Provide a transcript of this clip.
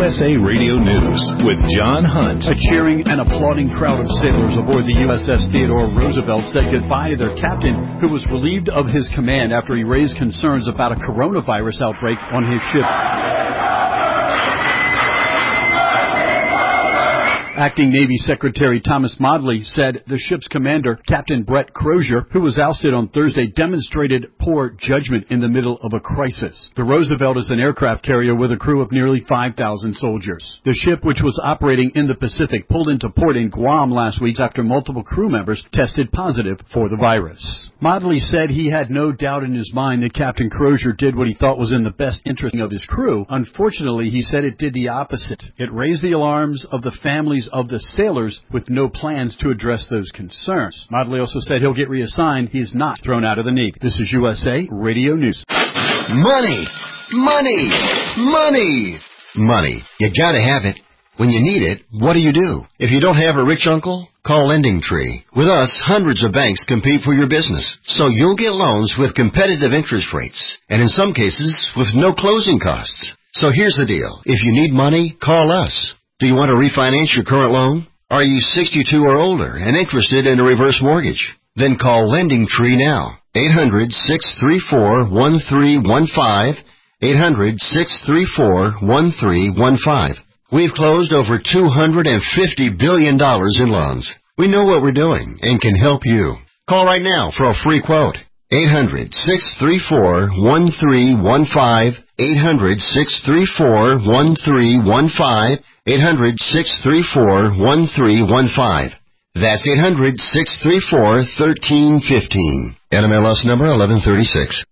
USA Radio News with John Hunt. A cheering and applauding crowd of sailors aboard the USS Theodore Roosevelt said goodbye to their captain, who was relieved of his command after he raised concerns about a coronavirus outbreak on his ship. Acting Navy Secretary Thomas Modly said the ship's commander, Captain Brett Crozier, who was ousted on Thursday, demonstrated poor judgment in the middle of a crisis. The Roosevelt is an aircraft carrier with a crew of nearly 5,000 soldiers. The ship, which was operating in the Pacific, pulled into port in Guam last week after multiple crew members tested positive for the virus. Modly said he had no doubt in his mind that Captain Crozier did what he thought was in the best interest of his crew. Unfortunately, he said it did the opposite. It raised the alarms of the families of the sailors with no plans to address those concerns. Modly also said he'll get reassigned. He is not thrown out of the Navy. This is USA Radio News. Money! Money! Money! Money. You gotta have it. When you need it, what do? If you don't have a rich uncle, call LendingTree. With us, hundreds of banks compete for your business, so you'll get loans with competitive interest rates, and in some cases, with no closing costs. So here's the deal. If you need money, call us. Do you want to refinance your current loan? Are you 62 or older and interested in a reverse mortgage? Then call LendingTree now. 800-634-1315. 800-634-1315. We've closed over $250 billion in loans. We know what we're doing and can help you. Call right now for a free quote. 800-634-1315. 800-634-1315. 800-634-1315. That's 800-634-1315. NMLS number 1136.